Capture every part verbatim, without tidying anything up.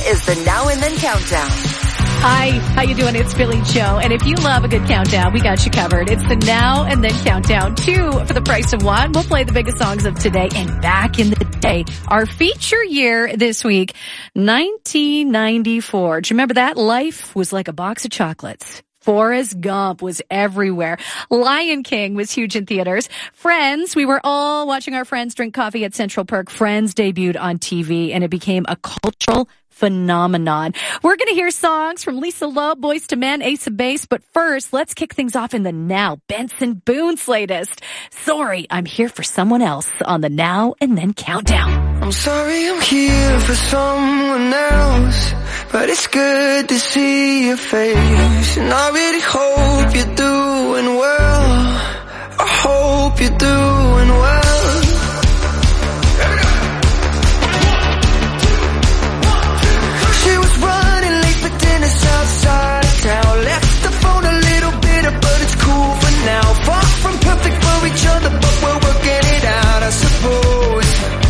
is the Now and Then Countdown. Hi, how you doing? It's Billy Joe. And if you love a good countdown, we got you covered. It's the Now and Then Countdown. Two for the price of one. We'll play the biggest songs of today and back in the day. Our feature year this week, nineteen ninety-four. Do you remember that? Life was like a box of chocolates. Forrest Gump was everywhere. Lion King was huge in theaters. Friends, we were all watching our friends drink coffee at Central Perk. Friends debuted on T V, and it became a cultural phenomenon. We're going to hear songs from Lisa Loeb, Boyz two Men, Ace of Base, but first, let's kick things off in the Now. Benson Boone's latest. Sorry, I'm here for someone else on the Now and Then Countdown. I'm sorry I'm here for someone else, but it's good to see your face, and I really hope you're doing well. I hope you're doing well. She was running late for dinner outside of town, left the phone a little bitter, but it's cool for now. Far from perfect for each other, but we're working it out, I suppose.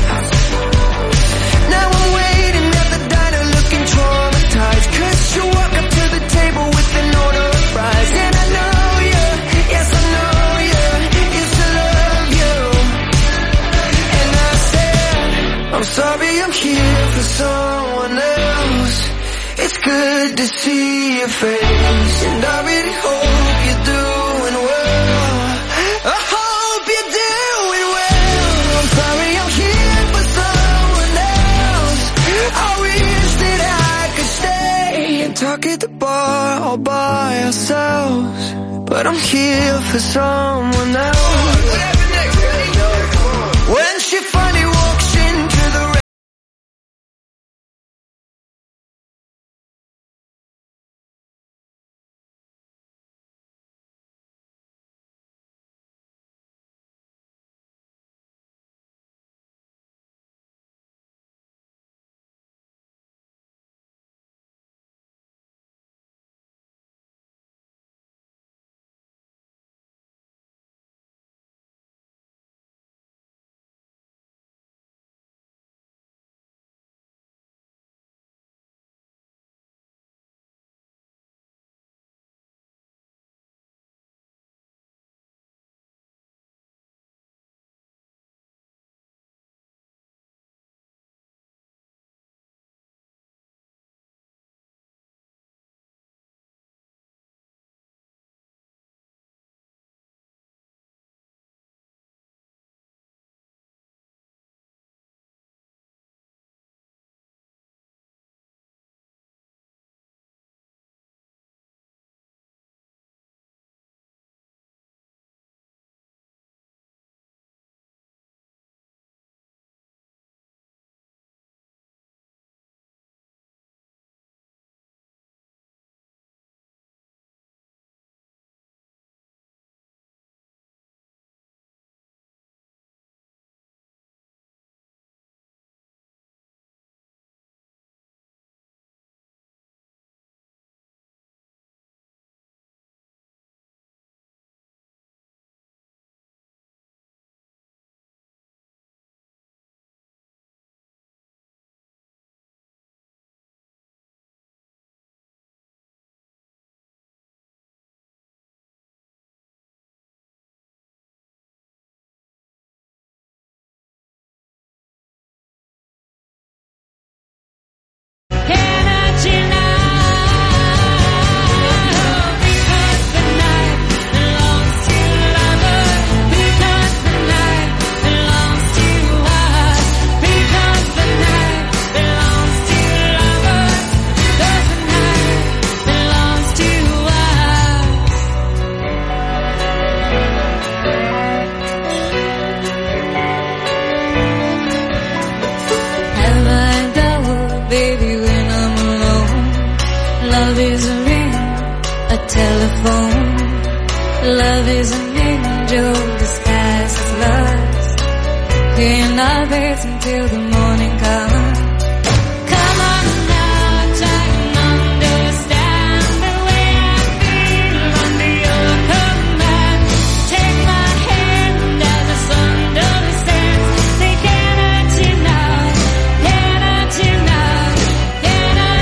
Now I'm waiting at the diner looking traumatized, cause you walk up to the table with an order of fries, and I know you, yes I know you, used to love you. And I said, I'm sorry I'm here for someone else. It's good to see your face, and I really hope you're doing well. I hope you're doing well. I'm sorry I'm here for someone else. I wish that I could stay and talk at the bar all by ourselves, but I'm here for someone else. When she finally walks into the Love is an angel disguised as lust. Clearing our beds until the morning comes. Come on now, try and understand the way I feel under your command. Take my hand as the sun understands. They can't hurt you now, can't hurt you now, can't hurt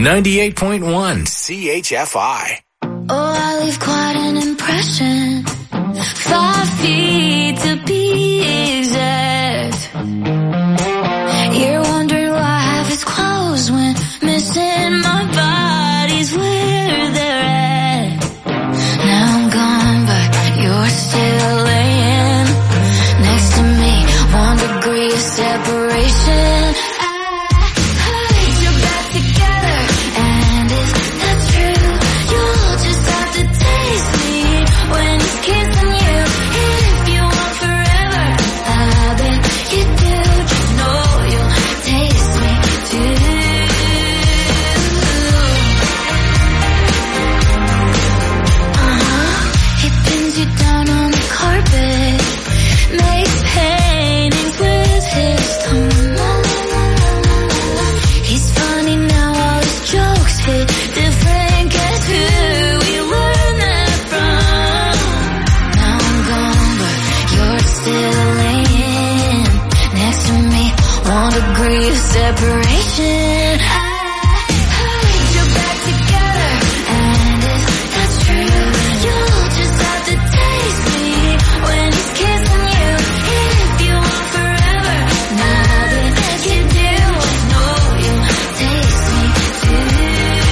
ninety-eight point one C H F I. Oh, I leave quite an impression. Five feet to be exact. You're wondering why I have his clothes when missing my body's where they're at. Now I'm gone, but you're still laying next to me. One degree of separation. Separation. I hold you back together, and if that's true, you'll just have to taste me when he's kissing you. If you want forever, nothing you do, just know you'll taste me too.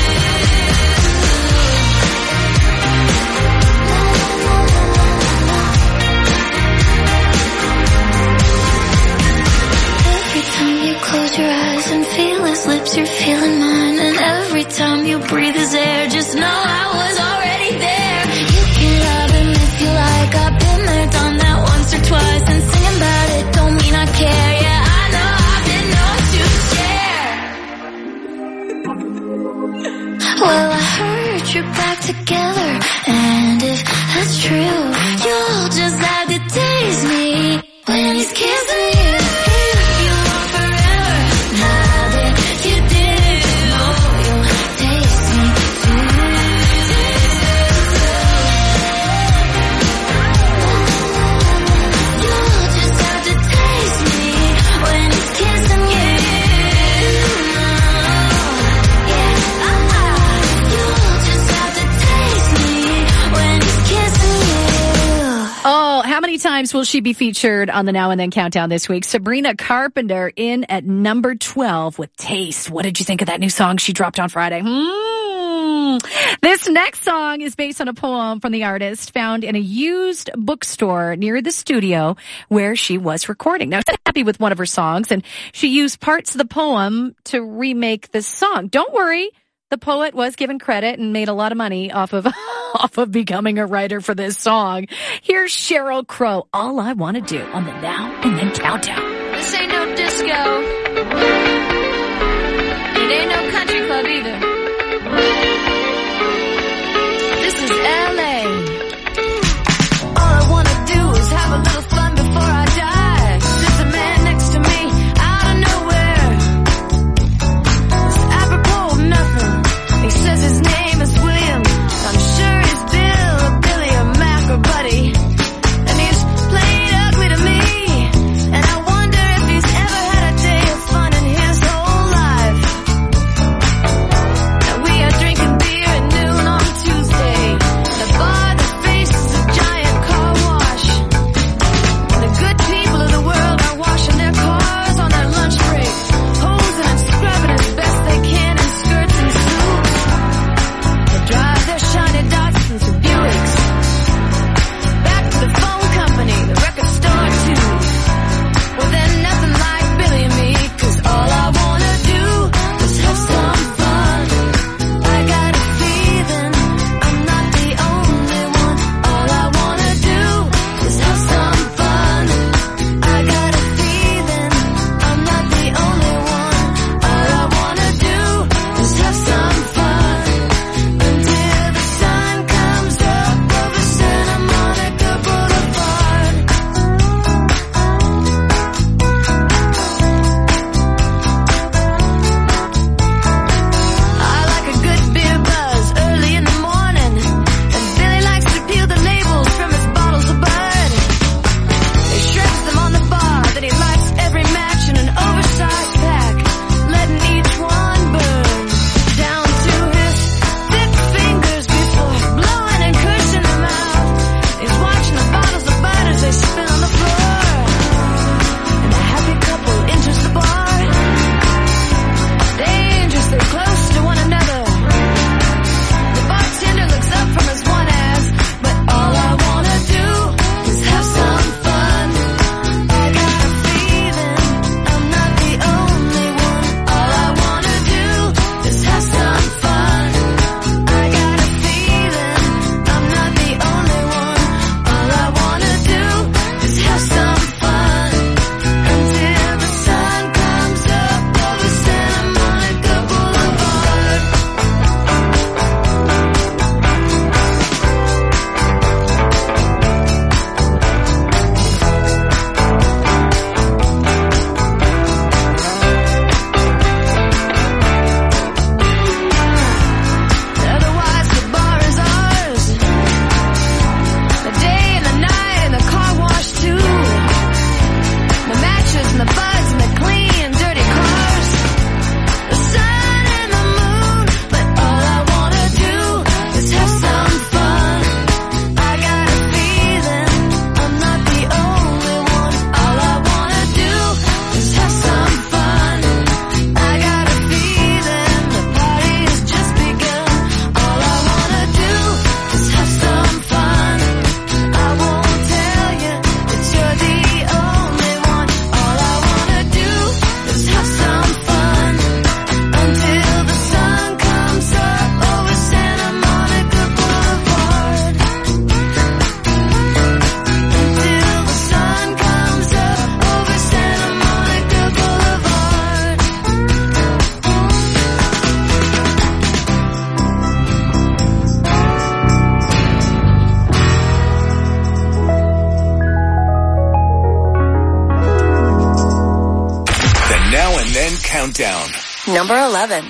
Every time you close your eyes and feel his lips, you're feeling mine. And every time you breathe his air, just know I was already there. You can love him if you like. I've been there, done that once or twice. And singing about it don't mean I care. Yeah, I know I've been known to share. Well, I heard you're back together, and if that's true, you'll just have to taste me when he's kissing you. How many times will she be featured on the Now and Then Countdown this week? Sabrina Carpenter in at number twelve with Taste. What did you think of that new song she dropped on Friday? Hmm. This next song is based on a poem from the artist found in a used bookstore near the studio where she was recording. Now, she's happy with one of her songs, and she used parts of the poem to remake the song. Don't worry. The poet was given credit and made a lot of money off of off of becoming a writer for this song. Here's Sheryl Crow, All I Want to Do on the Now and Then Countdown. This ain't no disco. It ain't no country club either. This is L A. All I want to do is have a little fun before I die. There's a man next to me out of nowhere. It's apropos of nothing. He says his name is William. I'm sure he's Bill or Billy or Mac or Buddy. And he's played ugly to me. And I wonder if he's ever had a day of fun in his some fun until the sun comes up over Santa Monica Boulevard. Until the sun comes up over Santa Monica Boulevard. The Now and Then Countdown. Number eleven.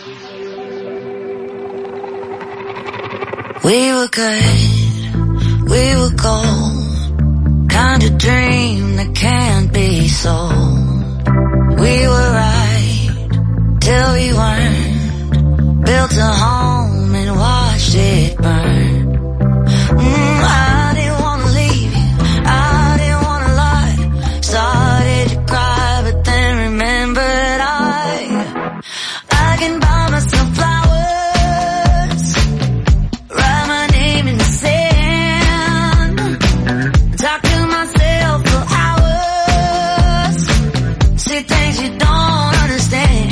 We were good, we were gold, kind of dream that can't be sold. We were right, till we weren't, built a home and watched it burn. Mm, I didn't wanna leave you, I didn't wanna lie, started to cry but then remembered I, I can buy myself flowers, write my name in the sand, talk to myself for hours, say things you don't understand.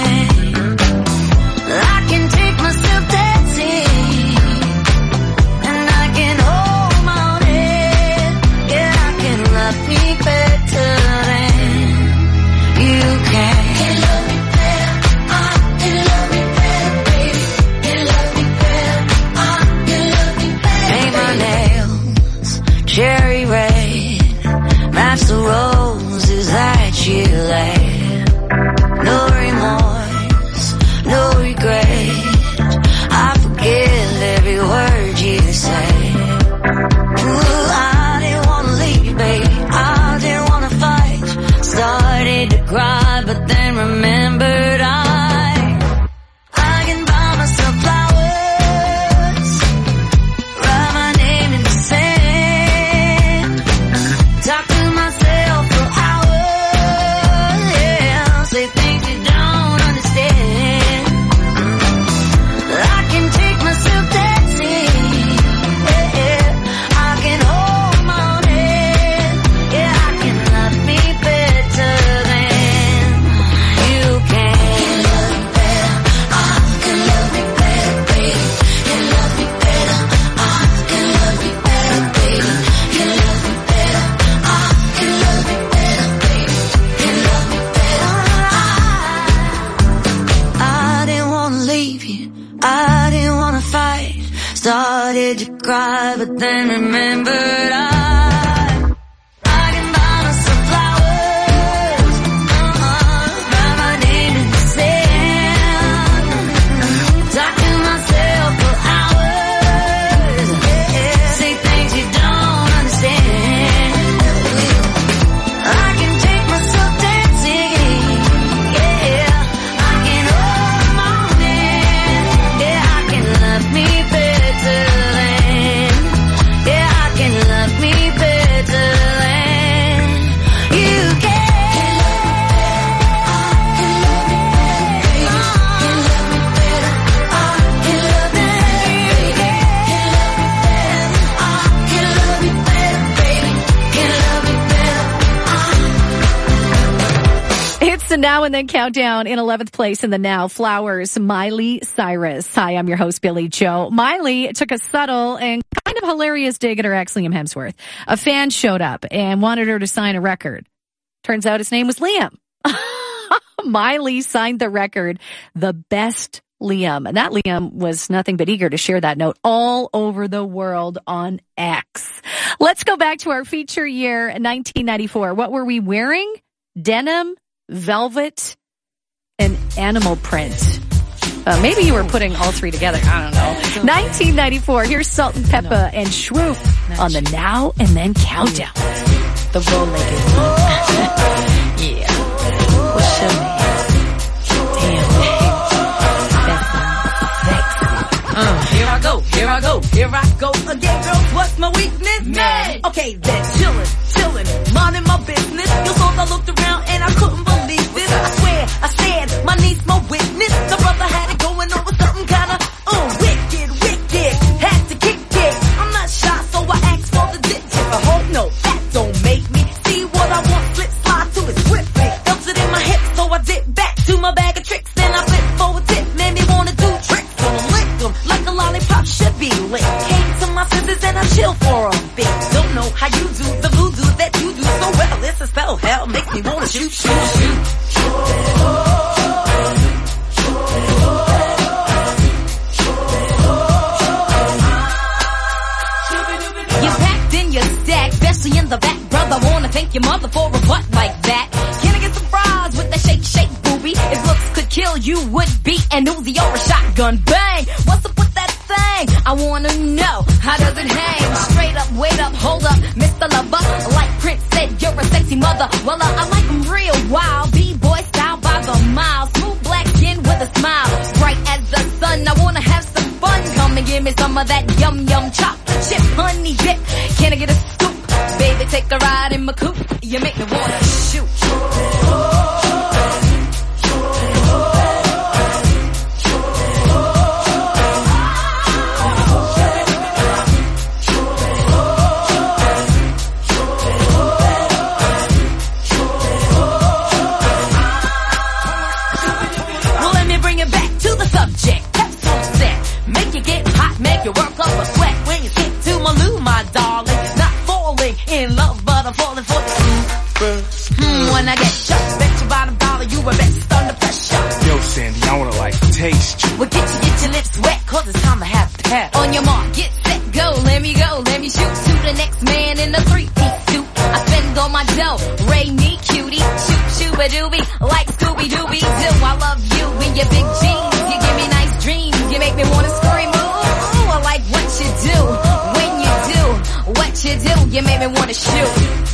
I can take myself dancing, and I can hold my own head. Yeah, I can love me better than you can. Can love me better, I can love me better, baby. Can love me better, I can love me better. Paint my nails cherry red, match the roses that you laid. No remorse, no regret, I forgive every word you say. Ooh, I didn't wanna leave, baby, I didn't wanna fight, started to cry but then remembered I, I can buy myself flowers, write my name in the sand, talk to myself for hours, yeah, say things you don't understand. I can take myself dancing, yeah, yeah. I can hold my own head, yeah, I can love me better than you can. Can love me better, I can love me better, baby. Can love me better, I can love me better, baby. Can love me better, I can love me better, baby. Can love me better, I, I didn't wanna leave you, I didn't wanna fight, started to cry but then remembered I, I can buy myself flowers, uh-uh, write my name in the sand, talk to myself for hours, yeah, say things you don't understand. I can take myself dancing, yeah, I can hold my own hand, yeah, I can love me better than, yeah, I can love me better than you can. Can love me better, I can love me better, can love me better, baby. Can love me better, I can love me better, baby. Can love me better, I. It's the Now and Then Countdown. In eleventh place in the Now, Flowers, Miley Cyrus. Hi, I'm your host, Billy Joe. Miley took a subtle and kind of hilarious dig at her ex, Liam Hemsworth. A fan showed up and wanted her to sign a record. Turns out his name was Liam. Miley signed the record, The Best Liam. And that Liam was nothing but eager to share that note all over the world on X. Let's go back to our feature year, nineteen ninety-four. What were we wearing? Denim, velvet, and animal print. Uh, maybe you were putting all three together. I don't know. nineteen ninety-four. Here's Salt and Pepper no. and Shroop on the Now and Then Countdown. The bow-legged one. Yeah. What's your name? Damn, that's sexy. Uh, here I go, here I go, here I go again, girl. What's my weakness? Me. Okay, then chillin', chillin', minding my business. You saw I looked around and I couldn't believe this. I swear, I said, my niece, my witness. The brother had it going on with something kinda, uh, wicked, wicked. Had to kick it. I'm not shy, so I asked for the digits. I hope no, that don't make me see what I want. Slip slide to it swiftly. Felt it in my hips, so I did back. shoot, shoot, shoot. You packed in your stack, especially in the back, brother. Wanna thank your mother for a butt like that. Can I get some fries with that shake, shake, booby? If looks could kill, you would be an Uzi or a shotgun. Bang! What's up with that thing? I wanna know, how does it hang? Straight up, wait up, hold up, Mister Lover. Like Prince said, you're a sexy mother. Well, uh, I like them real wild. B-boy style by the mile. Smooth black skin with a smile. Bright as the sun, I wanna have some fun. Come and give me some of that yum yum chocolate chip honey dip. Can I get a scoop? Baby, take a ride in my coupe. You make me wanna shoot. Well, let me bring it back to the subject. That's all set. Make you get hot, make you work up a sweat. When you stick to my loo, my darling. Not falling in love, but I'm falling for the hmm, when I get shot, bet you bottom dollar, you were best under pressure. Yo, Sandy, I wanna like taste you. Well, get you, get your lips wet, cause it's time to have pep. On your mark, get set, go, let me go, let me shoot to the next man in a three-piece suit. I spend all my dough, Ray me cutie, shoot, shoot-a-doobie, like Scooby-Dooby-Doo. I love you in your big jeans, you give me nice dreams, you make me wanna scream, ooh, I like what you do, when you do, what you do, you make me wanna shoot.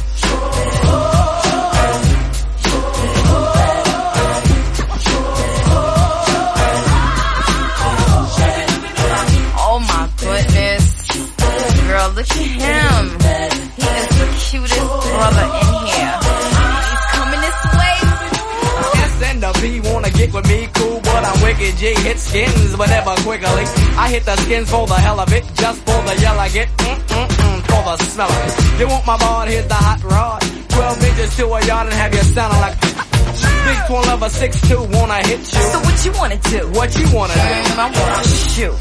Oh my goodness. Girl, look at him. He is the cutest brother in here. He's coming this way. S and the B wanna get with me, cool, but I'm wicked G. Hit skins, but never quickly. I hit the skins for the hell of it, just for the yell I get. Mm-mm-mm, for the smell of it. You want my bond, here's the hot rod. Twelve inches to a yard and have you sounding like big twin lover six two wanna hit you. So what you wanna do? What you wanna do? I wanna shoot.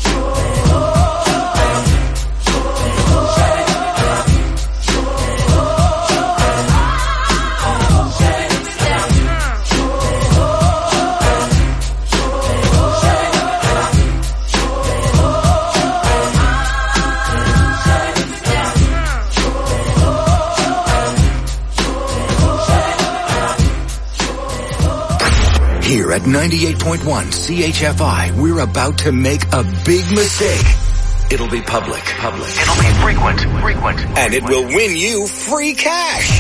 Here at ninety-eight point one C H F I, we're about to make a big mistake. It'll be public. Public. It'll be frequent. Frequent. And it will win you free cash.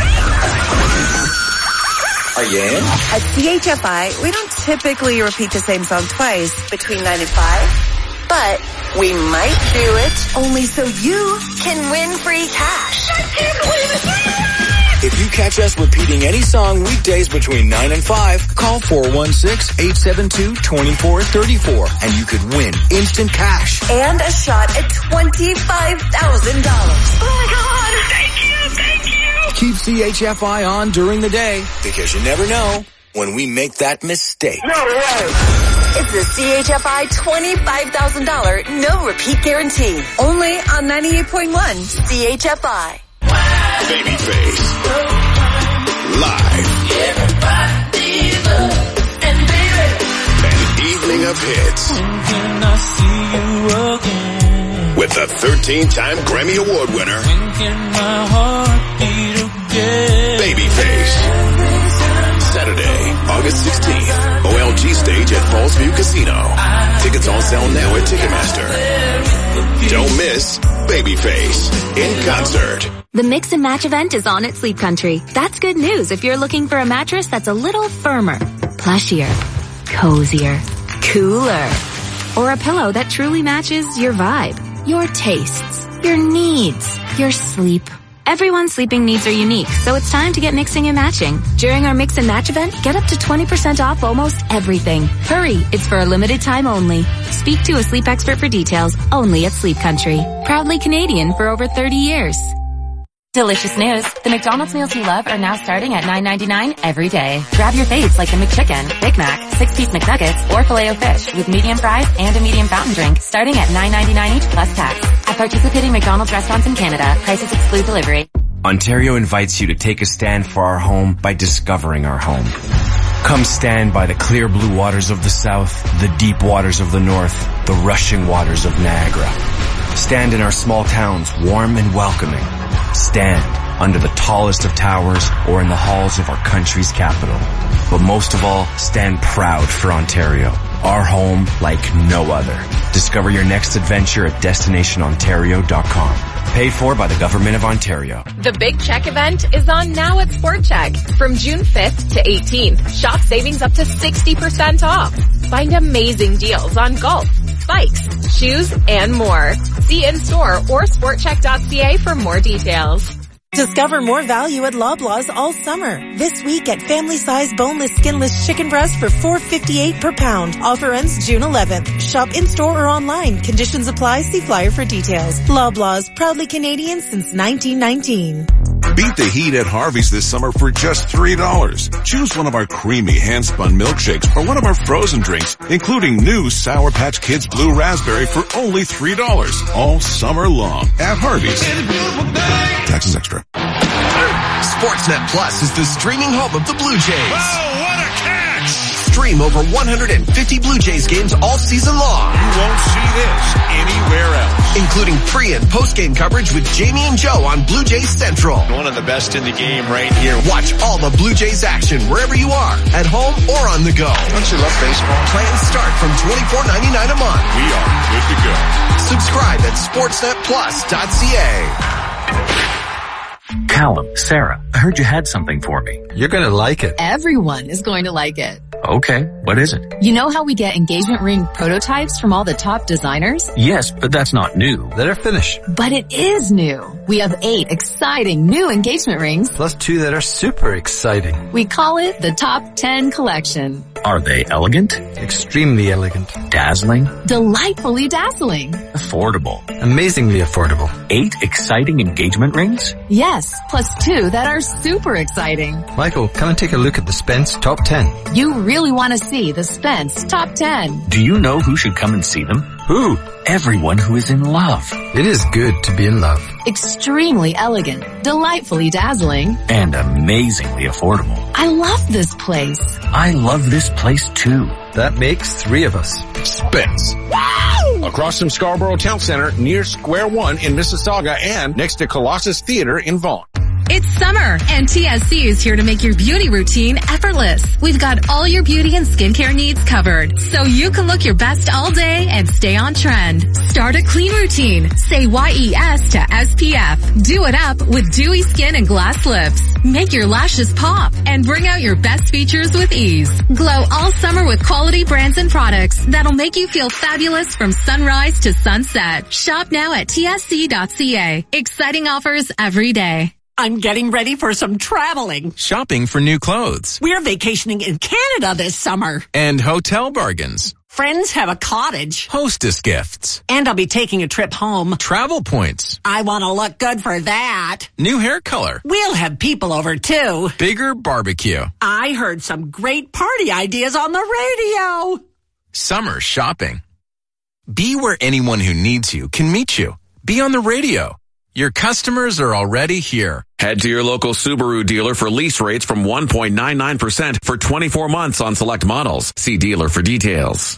Are you in? At C H F I, we don't typically repeat the same song twice between nine and five, but we might do it only so you can win free cash. I can't believe it. If you catch us repeating any song weekdays between nine and five, call four one six, eight seven two, two four three four and you could win instant cash. And a shot at twenty-five thousand dollars. Oh my God. Thank you, thank you. Keep C H F I on during the day because you never know when we make that mistake. No way. It's the C H F I twenty-five thousand dollars no repeat guarantee. Only on ninety-eight point one C H F I. Babyface. Live. Everybody's up and baby. An evening of hits. When can I see you again? With the thirteen-time Grammy Award winner. When can my heart beat again? Babyface. Saturday, August sixteenth. O L G stage at Falls View Casino. Tickets on sale now at Ticketmaster. Don't miss Babyface in concert. The Mix and Match event is on at Sleep Country. That's good news if you're looking for a mattress that's a little firmer, plushier, cozier, cooler, or a pillow that truly matches your vibe, your tastes, your needs, your sleep. Everyone's sleeping needs are unique, so it's time to get mixing and matching. During our Mix and Match event, get up to twenty percent off almost everything. Hurry, it's for a limited time only. Speak to a sleep expert for details, only at Sleep Country. Proudly Canadian for over thirty years. Delicious news. The McDonald's meals you love are now starting at nine ninety-nine every day. Grab your faves like the McChicken, Big Mac, six-piece McNuggets, or Filet-O-Fish with medium fries and a medium fountain drink starting at nine ninety-nine each plus tax. At participating McDonald's restaurants in Canada, prices exclude delivery. Ontario invites you to take a stand for our home by discovering our home. Come stand by the clear blue waters of the south, the deep waters of the north, the rushing waters of Niagara. Stand in our small towns, warm and welcoming. Stand under the tallest of towers or in the halls of our country's capital. But most of all, stand proud for Ontario, our home like no other. Discover your next adventure at destination ontario dot com. Paid for by the Government of Ontario. The Big Check event is on now at Sport Check. From June fifth to eighteenth, shop savings up to sixty percent off. Find amazing deals on golf, bikes, shoes, and more. See in-store or sport check dot c a for more details. Discover more value at Loblaws all summer. This week get family-size boneless, skinless chicken breast for four dollars and fifty-eight cents per pound. Offer ends June eleventh. Shop in-store or online. Conditions apply. See flyer for details. Loblaws, proudly Canadian since nineteen nineteen. Beat the heat at Harvey's this summer for just three dollars. Choose one of our creamy hand-spun milkshakes or one of our frozen drinks, including new Sour Patch Kids Blue Raspberry for only three dollars. All summer long at Harvey's. Taxes extra. Sportsnet Plus is the streaming home of the Blue Jays. Oh, what a catch! Stream over one hundred fifty Blue Jays games all season long. You won't see this anywhere else. Including pre- and post-game coverage with Jamie and Joe on Blue Jays Central. One of the best in the game right here. Watch all the Blue Jays action wherever you are, at home or on the go. Don't you love baseball? Plans start from twenty-four ninety-nine a month. We are good to go. Subscribe at sportsnet plus dot c a. Callum, Sarah, I heard you had something for me. You're gonna like it. Everyone is going to like it. Okay, what is it? You know how we get engagement ring prototypes from all the top designers? Yes, but that's not new. Let her finish. But it is new. We have eight exciting new engagement rings. Plus two that are super exciting. We call it the Top ten Collection. Are they elegant? Extremely elegant. Dazzling? Delightfully dazzling. Affordable? Amazingly affordable. Eight exciting engagement rings? Yes, plus two that are super exciting. Michael, come and take a look at the Spence Top ten. You really want to see the Spence Top ten. Do you know who should come and see them? Who? Everyone who is in love. It is good to be in love. Extremely elegant, delightfully dazzling, and amazingly affordable. I love this place. I love this place too. That makes three of us. Spence. Wow! Across from Scarborough Town Center, near Square One in Mississauga, and next to Colossus Theater in Vaughan. It's summer, and T S C is here to make your beauty routine effortless. We've got all your beauty and skincare needs covered, so you can look your best all day and stay on trend. Start a clean routine. Say Y E S to S P F. Do it up with dewy skin and glass lips. Make your lashes pop and bring out your best features with ease. Glow all summer with quality brands and products that'll make you feel fabulous from sunrise to sunset. Shop now at T S C dot C A. Exciting offers every day. I'm getting ready for some traveling. Shopping for new clothes. We're vacationing in Canada this summer. And hotel bargains. Friends have a cottage. Hostess gifts. And I'll be taking a trip home. Travel points. I want to look good for that. New hair color. We'll have people over too. Bigger barbecue. I heard some great party ideas on the radio. Summer shopping. Be where anyone who needs you can meet you. Be on the radio. Your customers are already here. Head to your local Subaru dealer for lease rates from one point nine nine percent for twenty-four months on select models. See dealer for details.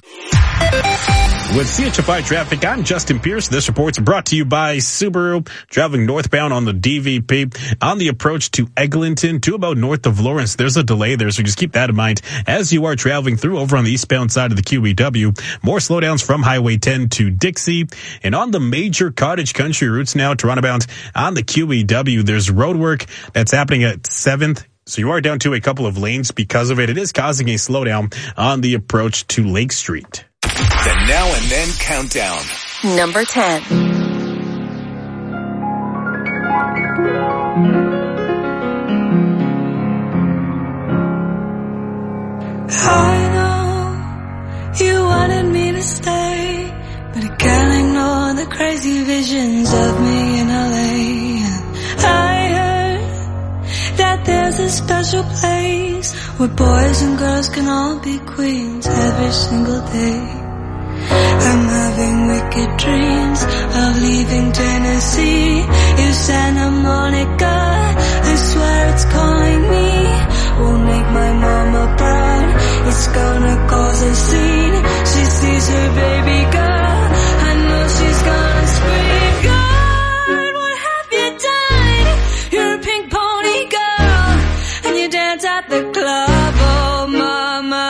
With C H F I traffic, I'm Justin Pierce. This report's brought to you by Subaru. Traveling northbound on the D V P on the approach to Eglinton to about north of Lawrence. There's a delay there, so just keep that in mind as you are traveling through over on the eastbound side of the Q E W. More slowdowns from Highway ten to Dixie. And on the major cottage country routes now to runabout on the Q E W, there's road work that's happening at seventh. So you are down to a couple of lanes because of it. It is causing a slowdown on the approach to Lake Street. The Now and Then Countdown. Number ten. I know you wanted me to stay, but I can't ignore the crazy visions of me in L A. I heard that there's a special place where boys and girls can all be queens every single day. I'm having wicked dreams of leaving Tennessee. You Santa Monica, I swear it's calling me. Won't make my mama proud, it's gonna cause a scene. She sees her baby girl, I know she's gonna scream. God, what have you done? You're a pink pony girl, and you dance at the club. Oh mama,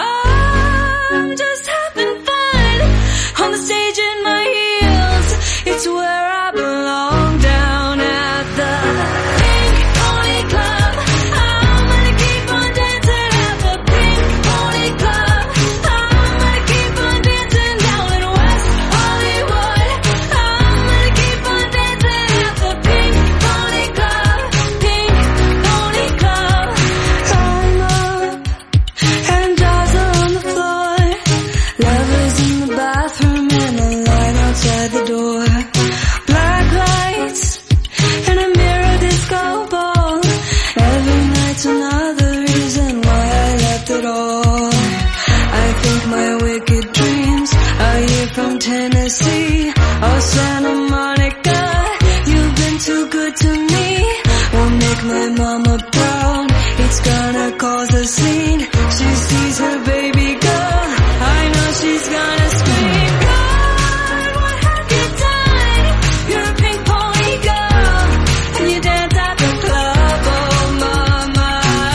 I'm just having fun on the stage in my heels. It's where I belong, down at the Pink Pony Club. I'm gonna keep on dancing at the Pink Pony Club. I'm gonna keep on dancing down in West Hollywood. I'm gonna keep on dancing at the Pink Pony Club. Pink Pony Club. I'm up and dazzle on the floor. Lovers in the bathroom and a line outside the door. Black lights and a mirror disco ball. Every night's another reason why I left it all. I think my wicked dreams are here from Tennessee. Oh Santa Monica, you've been too good to me. Won't make my mama proud, it's gonna cause a scene. She sees her baby girl, I know she's gonna scream. God, what have you done? You're a pink pony girl, and you dance at the club. Oh mama,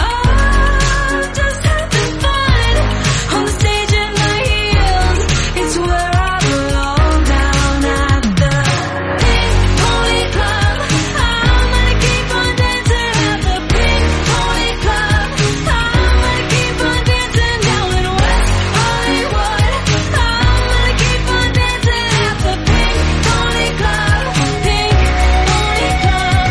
I'm just having fun on the stage in my heels. It's where I belong, down at the Pink Pony Club. I'm gonna keep on dancing at the Pink Pony Club. I'm gonna keep on dancing down in West Hollywood. I'm gonna keep on dancing at the Pink Pony Club. Pink Pony Club.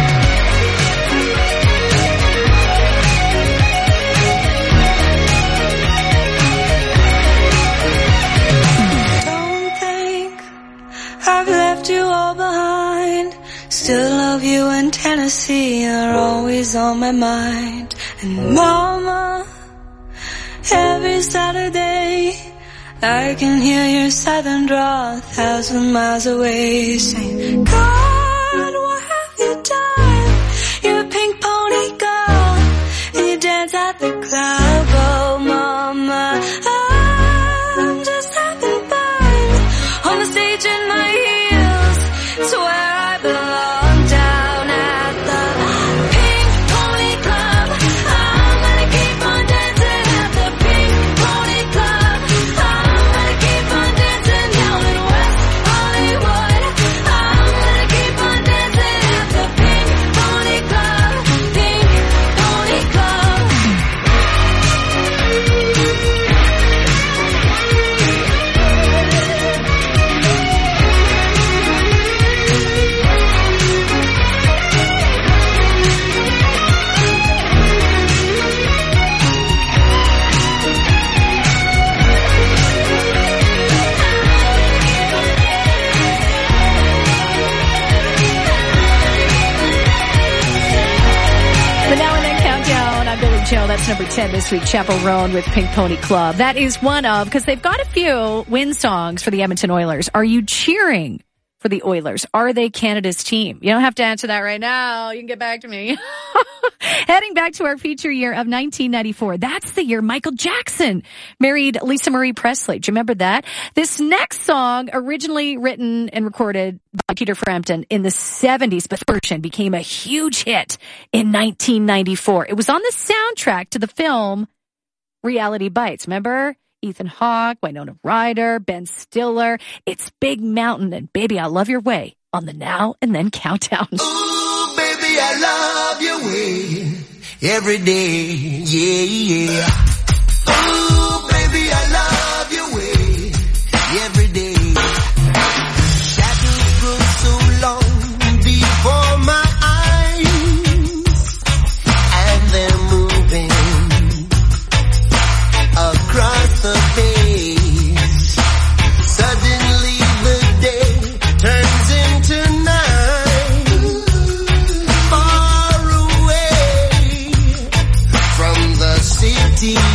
Don't think I've left you all behind. Still love you, and Tennessee are always on my mind. And mama, every Saturday I can hear your southern drawl a thousand miles away, saying, God, what have you done? You're a pink pony girl, and you dance at the club. Oh mama, I'm just having fun on the stage in my heels. It's where I belong, down at the Pink Pony Club. I'm gonna keep on dancing at the Pink Pony Club. I'm gonna keep on dancing down in West Hollywood. I'm gonna keep on dancing at the Pink Pony Club. Pink Pony Club. The Now and Then Countdown. I'm Billy Joe. That's number ten this week. Chaperone with Pink Pony Club. That is one of, because they've got a few win songs for the Edmonton Oilers. Are you cheering for the Oilers? Are they Canada's team? You don't have to answer that right now. You can get back to me. Heading back to our feature year of nineteen ninety-four. That's the year Michael Jackson married Lisa Marie Presley. Do you remember that? This next song, originally written and recorded by Peter Frampton in the seventies, but the version became a huge hit in nineteen ninety-four. It was on the soundtrack to the film Reality Bites. Remember? Ethan Hawke, Winona Ryder, Ben Stiller. It's Big Mountain and Baby, I Love Your Way on the Now and Then Countdown. Ooh, baby, I love your way every day, yeah, yeah. Ooh, baby, I love your way every day. Shadows grow so long before my eyes, and they're moving across the face. Suddenly the day turns into night. Far away from the city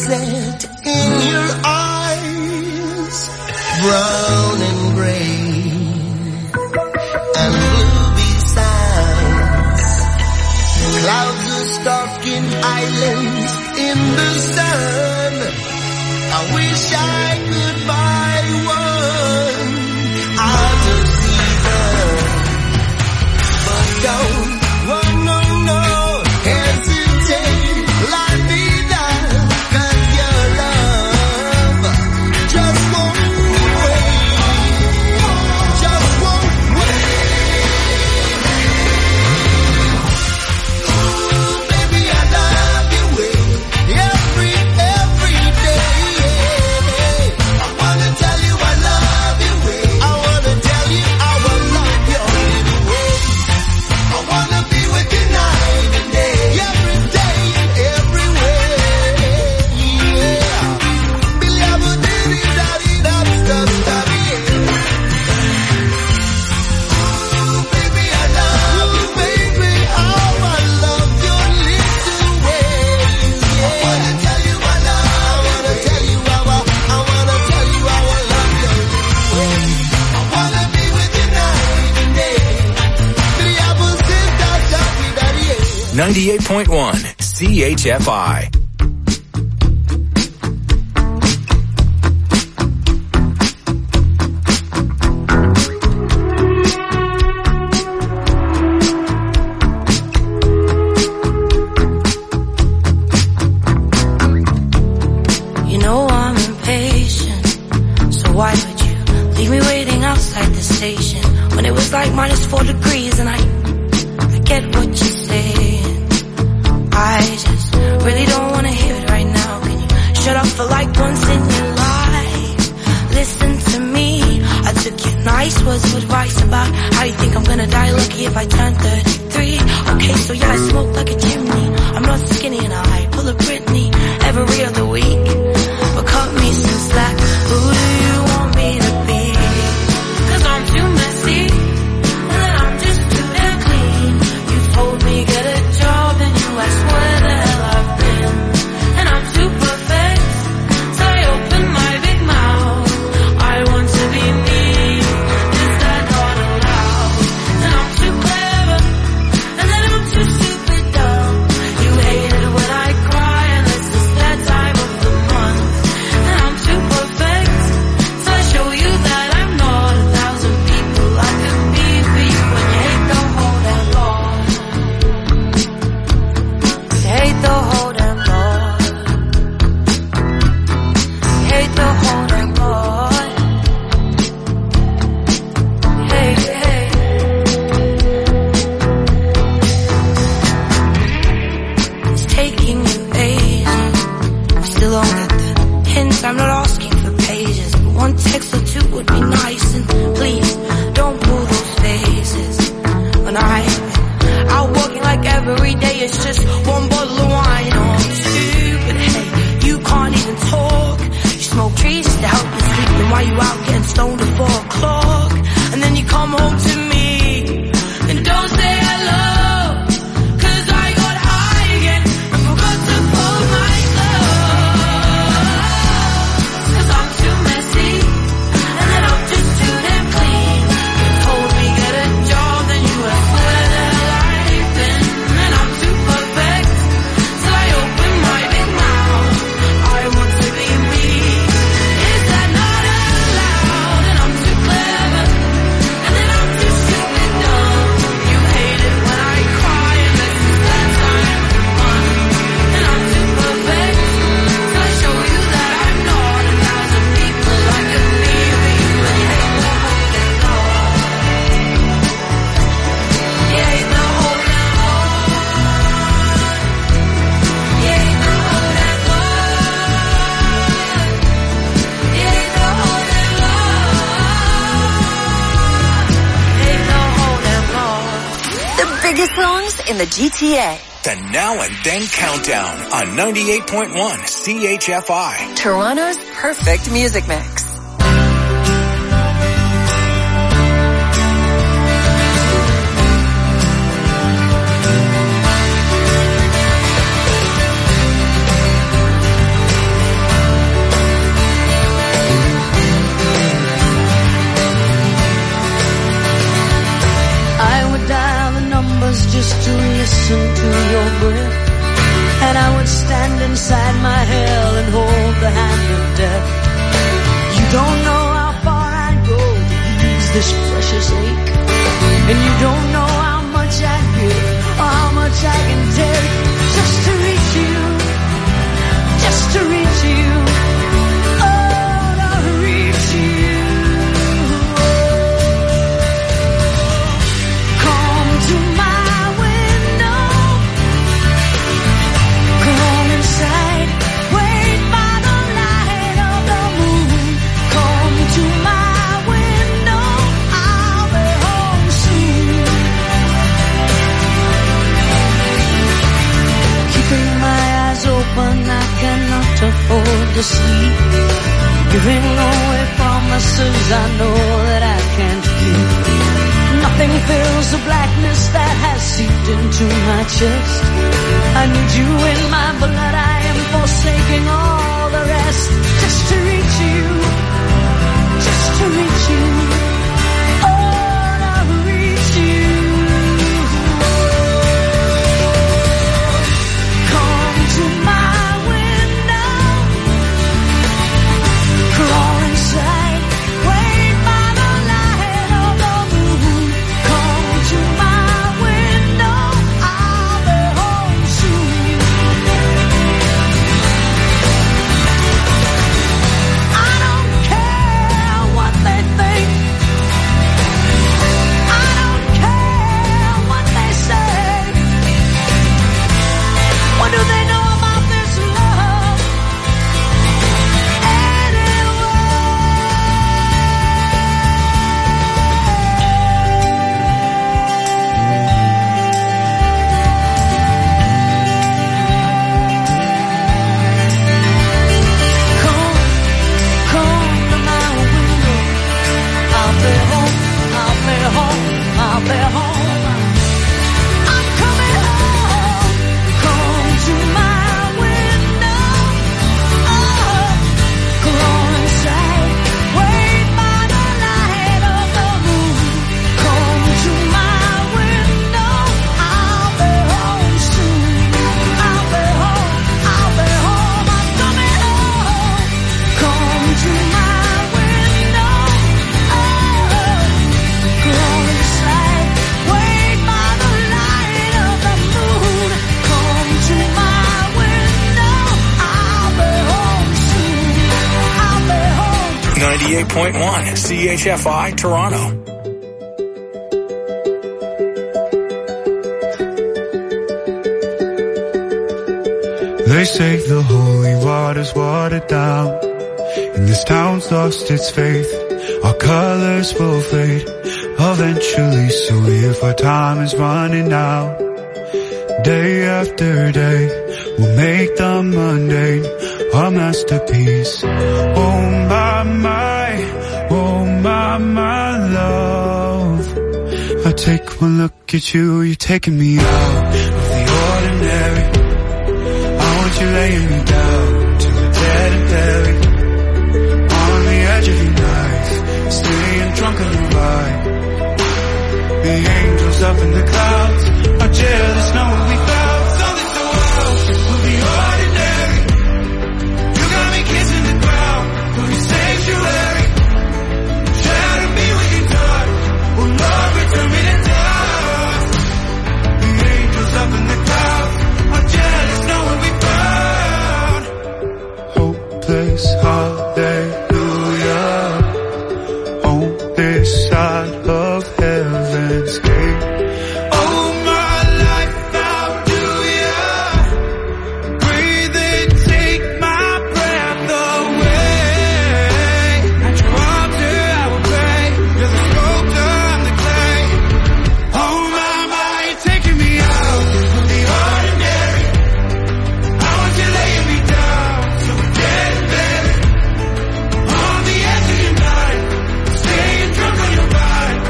sunset in your eyes, brown and gray and blue besides. Clouds are stalking islands in the sun. I wish I could buy one out of season, but don't, oh no, no, hesitate, let me down, 'cause your love just won't wait, just won't wait. Ooh, baby, I love you every, every day. I wanna tell you I love you. I wanna tell you how I love you anyway. I wanna be with you night and day, every day and everywhere. Yeah. Billy, I would do it, daddy, that's the story. Ooh, baby, I love you, baby, how I love your little ways. Yeah. I wanna tell you I love, I wanna tell you how I, I wanna tell you how I love your little ways. I wanna be with you night and day. Billy, I would do that, daddy, daddy, yeah. ninety-eight point one C H F I. You know I'm impatient, so why would you leave me waiting outside the station when it was like minus four degrees and I, I get what you're saying. I just really don't want to hear it right now. Can you shut up for like once in your life? Listen to me, I took your nice words of advice about how you think I'm gonna die lucky if I turn thirty-three. Okay, so yeah, I smoke like a chimney, I'm not skinny and I pull a Britney every other week. But cut me some slack, who do you want me to be? 'Cause I'm too messy, and then I'm just too damn clean. You told me get a job and you asked where the hell I've been. And I'm too perfect, so I open my big mouth. I want to be me, is that not allowed? And I'm too clever, and then I'm too stupid dumb. You hate it when I cry unless it's that time of the month. And I'm too perfect, so I show you that I'm not a thousand people I could be for you when you hate the whole damn lot. You hate the whole damn lot. You hate the whole damn lot. Hey, hey. It's taking you ages. I still don't get the hints. I'm not asking for pages, but one text or two would be nice. And please don't pull those faces when I'm out walking like every day. It's just one bottle of wine. Oh, I'm stupid. Hey, you can't even talk. You smoke trees just to help you sleep. And while you out getting stoned at four o'clock, and then you come home to me and don't say hello. 'Cause I got high again and forgot to pull my clothes. 'Cause I'm too messy, and then I'm just too damn clean. You told me get a job, then you asked where the hell I've been. And I'm too perfect, so I open my big mouth. I want to be me, is that not allowed? And I'm too clever, and then I'm too stupid dumb. You hate it when I cry unless it's that time of the month. And I'm too perfect, so I show you that I'm not a thousand people I could be for you when you hate the whole damn lot. You hate the whole damn lot. You hate the whole damn lot. You hate the whole damn lot. Hate the whole damn lot. The biggest songs in the G T A. The Now and Then Countdown on ninety-eight point one C H F I. Toronto's perfect music mix. listen to your breath, and I would stand inside my hell and hold the hand of death. You don't know how far I'd go to ease this precious ache, and you don't know how much I'd give or how much I can take just to reach you, just to reach you, oh, to reach you. Come to my window, come inside, wait by the light of the moon. Come to my window, I'll be home soon. Keeping my eyes open, I cannot afford to sleep. Giving away promises I know that I can't keep. Nothing fills the blackness that has seeped into my chest. I need you in my blood, I am forsaking all the rest. Just to reach you, just to reach you, oh, to reach you. Come to my window, crawl inside, wait by the light of the moon. Come to my window, I'll be home soon. I don't care what they think, I don't care what they say. What do they know about this love Come, come to my window. I'll be home, I'll be home, I'll be home. I'm coming home. Come to my window. Oh, crawl inside, wait by the light of the moon. Come to my window. I'll be home soon. I'll be home, I'll be home. I'm coming home. Come to my window. Oh, crawl inside, wait by the light of the moon. Come to my window. I'll be home soon. I'll be home. ninety-eight point one C H F I Toronto. They say the holy water's watered down, and this town's lost its faith. Our colors will fade eventually, so if our time is running out, day after day, we'll make the mundane our masterpiece. Oh my, my, oh my, my love. I take one look at you, you're taking me out of the ordinary. I want you laying me down to the dead and buried, on the edge of your knife, staying drunk on your ride. The angels up in the clouds are jealous knowing we found something so wild of the ordinary. You got me kissing the ground from your sanctuary. Shadow me with your touch, oh Lord, return me to dust. The angels up in the clouds are jealous knowing we found hopeless hallelujah on this side of heaven's gate. Oh my life, how do ya breathe and take my breath away? At your altar I will pray, you're the sculptor, I'm the clay. Oh my, my, you're taking me out of the ordinary. I want you laying me down so we're dead and buried, on the edge of your night, staying drunk on your ride.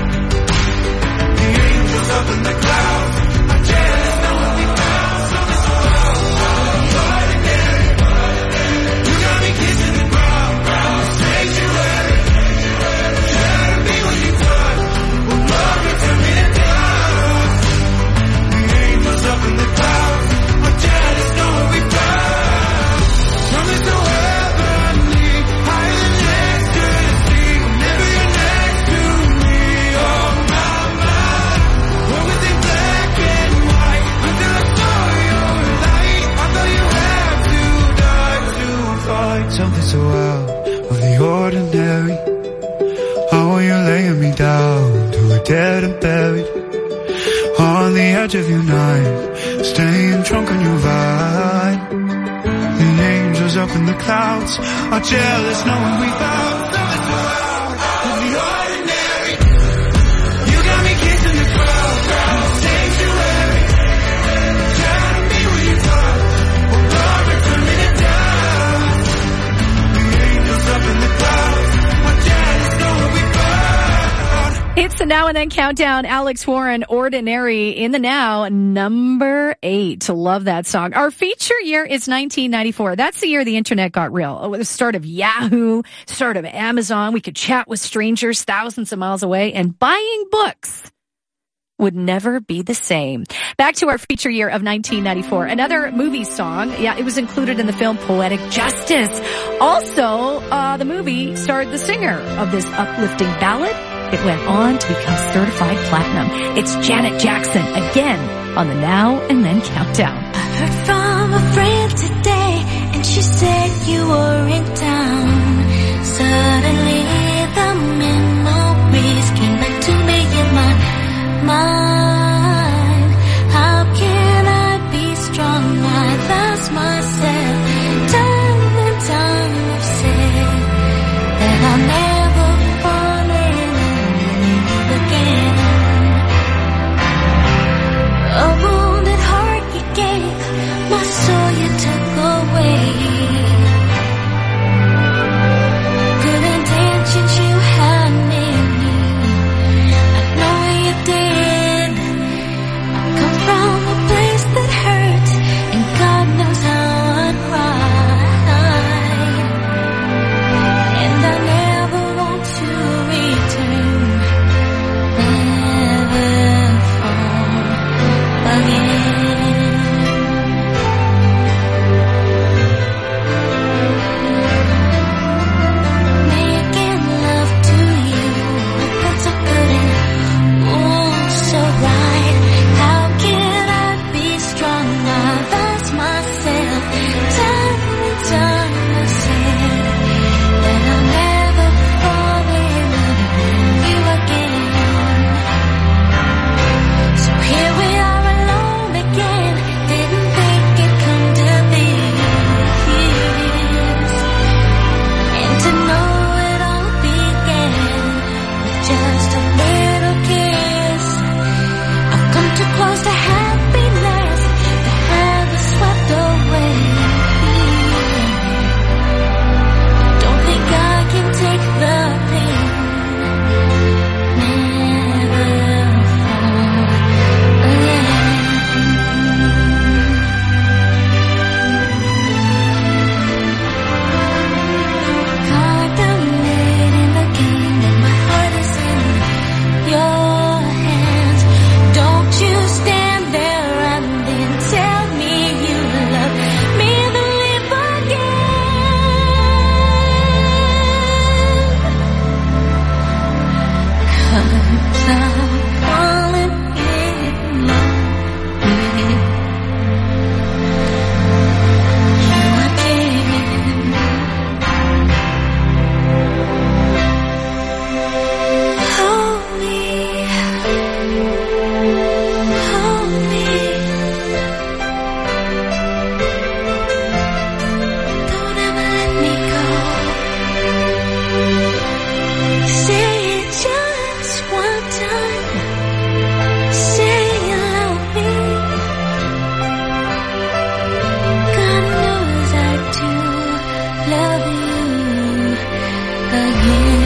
so out of the ordinary. How are you laying me down to a dead and buried? On the edge of your night, staying drunk on your vine. The angels up in the clouds are jealous knowing we found something so out of the ordinary. You got me kissing the crowd, crowd, sanctuary. Trying to be where you talk, but glory turning it down. The angels up in the clouds are jealous knowing we found. It's the Now and Then Countdown. Alex Warren, Ordinary in the Now, number eight. Love that song. Our feature year is nineteen ninety-four. That's the year the internet got real. It was the start of Yahoo, start of Amazon. We could chat with strangers thousands of miles away, and buying books would never be the same. Back to our feature year of nineteen ninety-four. Another movie song. Yeah, it was included in the film Poetic Justice. Also, uh, the movie starred the singer of this uplifting ballad. It went on to become certified platinum. It's Janet Jackson again on the Now and Then Countdown. I heard from a friend today, and she said you were in town. Suddenly the memories came back to me in my mind. How can I be strong? I lost myself. Time and time I've said that I'll never fall in love again. A wounded heart you gave, my soul you took away. Good intentions you had made me, I know you did. I come from a place that hurts, and God knows how I cry. And I never want to return, never fall again. Making love to you, that's so good and oh so right. How can I be strong? I lost myself. Time and time I said that I'll never fall in love with you again. So here we are alone again. Didn't think it'd come to this. And to know it all began with just a little kiss. I've come too close to happiness to have it swept away. Don't think I can take the pain. Never fall again. Contemplating the game that my heart is in your hands. Don't you stand there and then tell me you love me, believe again. 'Cause I'm falling in love with you again. Hold me, hold me. Don't ever let me go. Say it just one time. Say you love me. God knows I do love you again.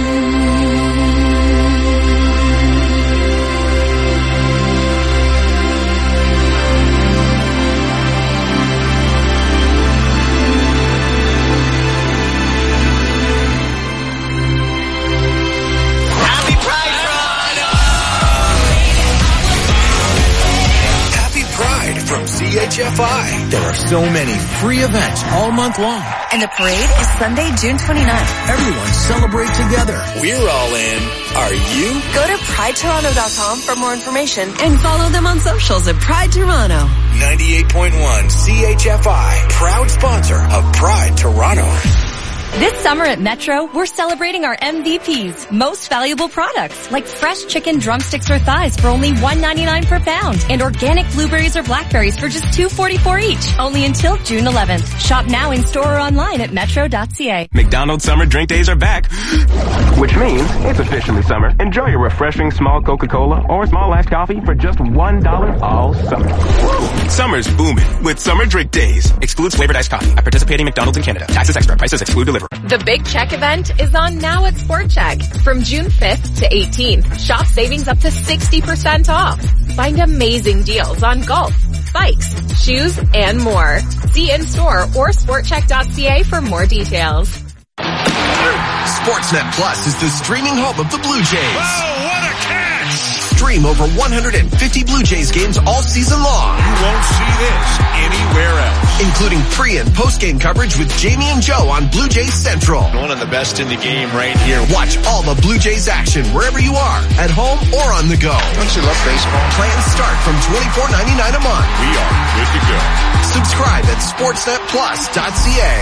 Happy Pride from C H F I. There are so many free events all month long. And the parade is Sunday, June twenty-ninth. Everyone celebrate together. We're all in. Are you? Go to pride toronto dot com for more information and follow them on socials at Pride Toronto. ninety-eight point one C H F I, proud sponsor of Pride Toronto. This summer at Metro, we're celebrating our M V Ps, most valuable products, like fresh chicken drumsticks or thighs for only one ninety-nine per pound, and organic blueberries or blackberries for just two forty-four each, only until June eleventh. Shop now in store or online at metro dot c a. McDonald's summer drink days are back, which means it's officially summer. Enjoy your refreshing small Coca-Cola or small iced coffee for just one dollar all summer. Summer's booming with summer drink days. Excludes flavored iced coffee at participating McDonald's in Canada. Taxes extra. Prices exclude delivery. The Big Check event is on now at Sport Check. From June fifth to eighteenth, shop savings up to sixty percent off. Find amazing deals on golf, bikes, shoes, and more. See in-store or sport check dot c a for more details. Sportsnet Plus is the streaming home of the Blue Jays. Oh, what a catch! Stream over one hundred fifty Blue Jays games all season long. You won't see this anywhere else. Including pre- and post-game coverage with Jamie and Joe on Blue Jays Central. One of the best in the game right here. Watch all the Blue Jays action wherever you are, at home or on the go. Don't you love baseball? Plans start from twenty-four ninety-nine a month. We are good to go. Subscribe at sportsnet plus dot c a.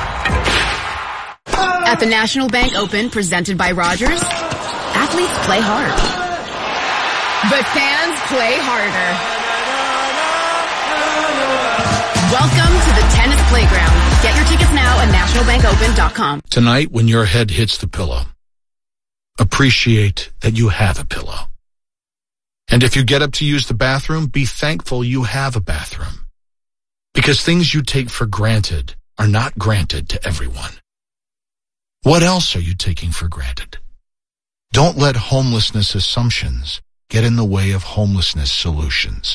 At the National Bank Open presented by Rogers, athletes play hard, but fans play harder. Welcome to the tennis playground. Get your tickets now at national bank open dot com. Tonight, when your head hits the pillow, appreciate that you have a pillow. And if you get up to use the bathroom, be thankful you have a bathroom. Because things you take for granted are not granted to everyone. What else are you taking for granted? Don't let homelessness assumptions get in the way of homelessness solutions.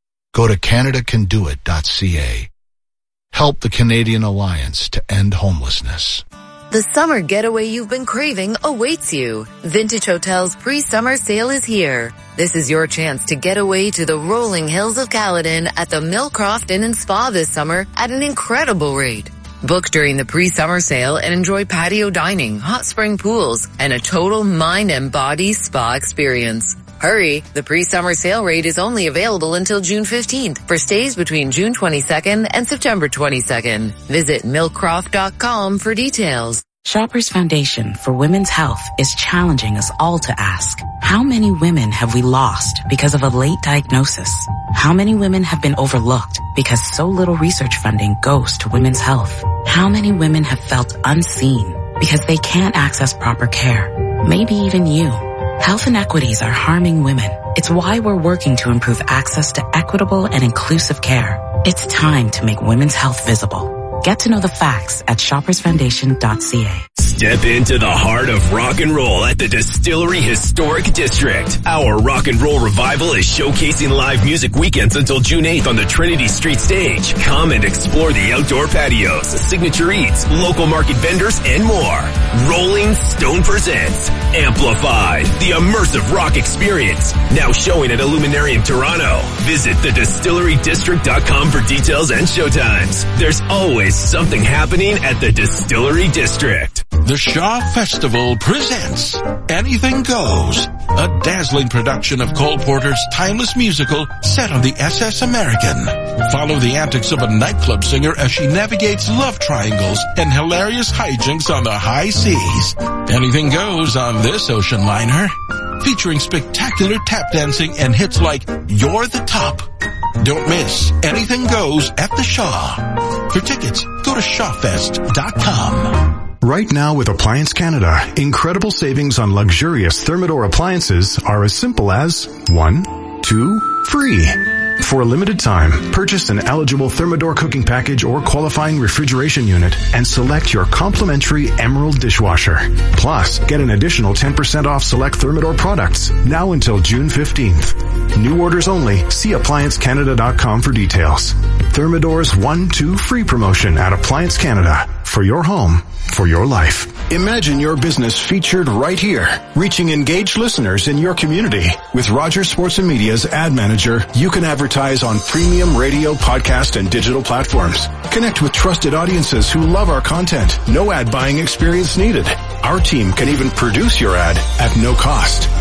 Go to canada can do it dot c a. Help the Canadian Alliance to end homelessness. The summer getaway you've been craving awaits you. Vintage Hotel's pre-summer sale is here. This is your chance to get away to the rolling hills of Caledon at the Millcroft Inn and Spa this summer at an incredible rate. Book during the pre-summer sale and enjoy patio dining, hot spring pools, and a total mind and body spa experience. Hurry! The pre-summer sale rate is only available until June fifteenth for stays between June twenty-second and September twenty-second. Visit millcroft dot com for details. Shoppers Foundation for Women's Health is challenging us all to ask, how many women have we lost because of a late diagnosis? How many women have been overlooked because so little research funding goes to women's health? How many women have felt unseen because they can't access proper care? Maybe even you. Health inequities are harming women. It's why we're working to improve access to equitable and inclusive care. It's time to make women's health visible. Get to know the facts at shoppers foundation dot c a. Step into the heart of rock and roll at the Distillery Historic District. Our rock and roll revival is showcasing live music weekends until June eighth on the Trinity Street stage. Come and explore the outdoor patios, signature eats, local market vendors, and more. Rolling Stone presents Amplified, the immersive rock experience. Now showing at Illuminarium Toronto. Visit the distillery district dot com for details and showtimes. There's always something happening at the Distillery District. The Shaw Festival presents Anything Goes, a dazzling production of Cole Porter's timeless musical set on the S S American. Follow the antics of a nightclub singer as she navigates love triangles and hilarious hijinks on the high seas. Anything goes on this ocean liner, featuring spectacular tap dancing and hits like You're the Top. Don't miss Anything Goes at the Shaw. For tickets, go to shaw fest dot com. Right now with Appliance Canada, incredible savings on luxurious Thermador appliances are as simple as one, two, free. For a limited time, purchase an eligible Thermador cooking package or qualifying refrigeration unit and select your complimentary Emerald dishwasher. Plus, get an additional ten percent off select Thermador products, now until June fifteenth. New orders only. See appliance canada dot com for details. Thermador's one two free promotion at Appliance Canada. For your home, for your life. Imagine your business featured right here, reaching engaged listeners in your community. With Rogers Sports and Media's Ad Manager, you can advertise on premium radio, podcast, and digital platforms. Connect with trusted audiences who love our content. No ad buying experience needed. Our team can even produce your ad at no cost.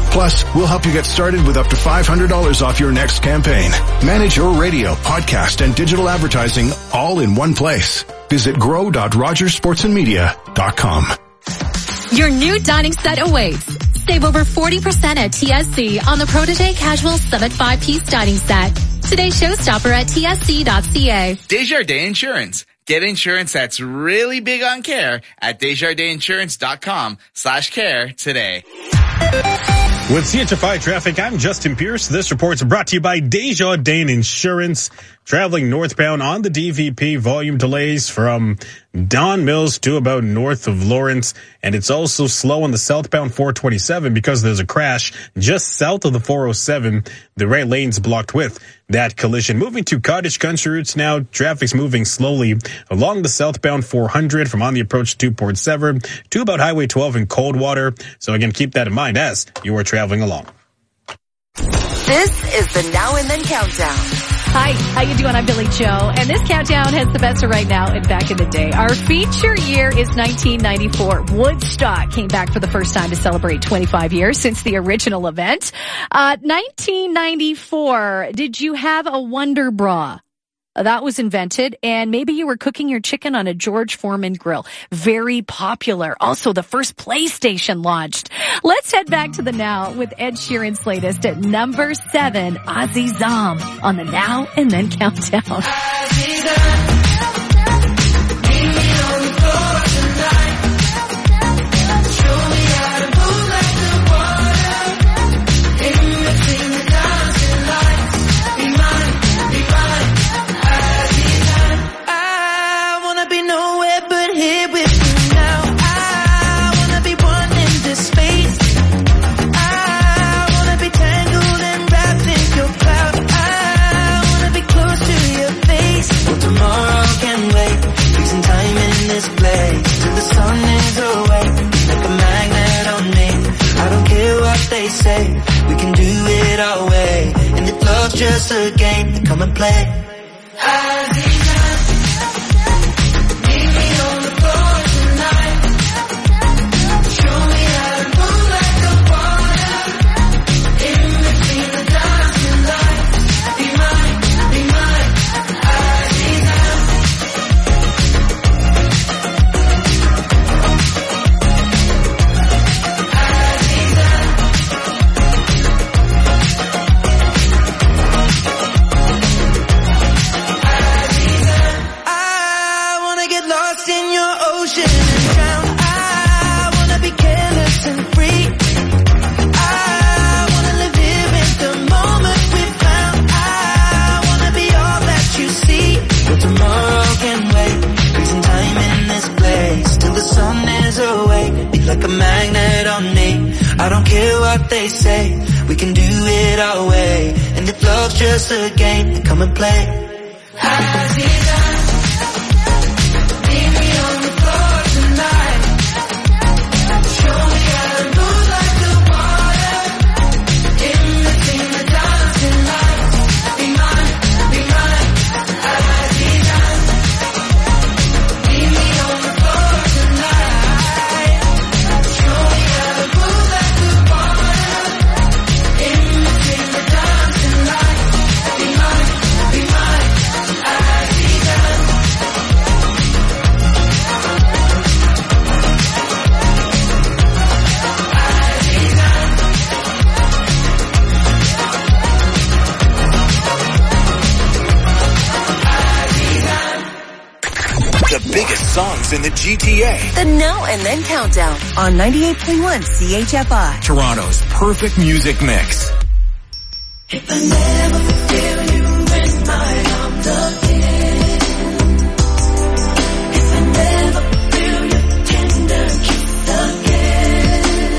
Plus, we'll help you get started with up to five hundred dollars off your next campaign. Manage your radio, podcast, and digital advertising all in one place. Visit grow dot rogers sports and media dot com. Your new dining set awaits. Save over forty percent at T S C on the Protege Casual Summit five-piece dining set. Today's showstopper at T S C dot C A. Desjardins Insurance. Get insurance that's really big on care at desjardinsinsurance.com slash care today. With C H F I Traffic, I'm Justin Pierce. This report's brought to you by Desjardins Insurance. Traveling northbound on the D V P, volume delays from Don Mills to about north of Lawrence. And it's also slow on the southbound four twenty-seven because there's a crash just south of the four oh seven. The right lane's blocked with that collision. Moving to Cottage Country routes now, traffic's moving slowly along the southbound four hundred from on the approach to Port Severn to about Highway twelve in Coldwater. So again, keep that in mind as you are traveling along. This is the Now and Then Countdown. Hi, how you doing? I'm Billy Joe, and this countdown has the best of right now and back in the day. Our feature year is nineteen ninety-four. Woodstock came back for the first time to celebrate twenty-five years since the original event. Uh, nineteen ninety-four, did you have a Wonder Bra? That was invented, and maybe you were cooking your chicken on a George Foreman grill. Very popular. Also, the first PlayStation launched. Let's head back to the now with Ed Sheeran's latest at number seven, Ozzy Zom on the Now and Then Countdown. Say we can do it our way, and if love's just a game, then come and play. They say we can do it our way, and if love's just a game, then come and play. Songs in the G T A. The Now and Then Countdown on ninety-eight point one C H F I. Toronto's perfect music mix. If I never feel you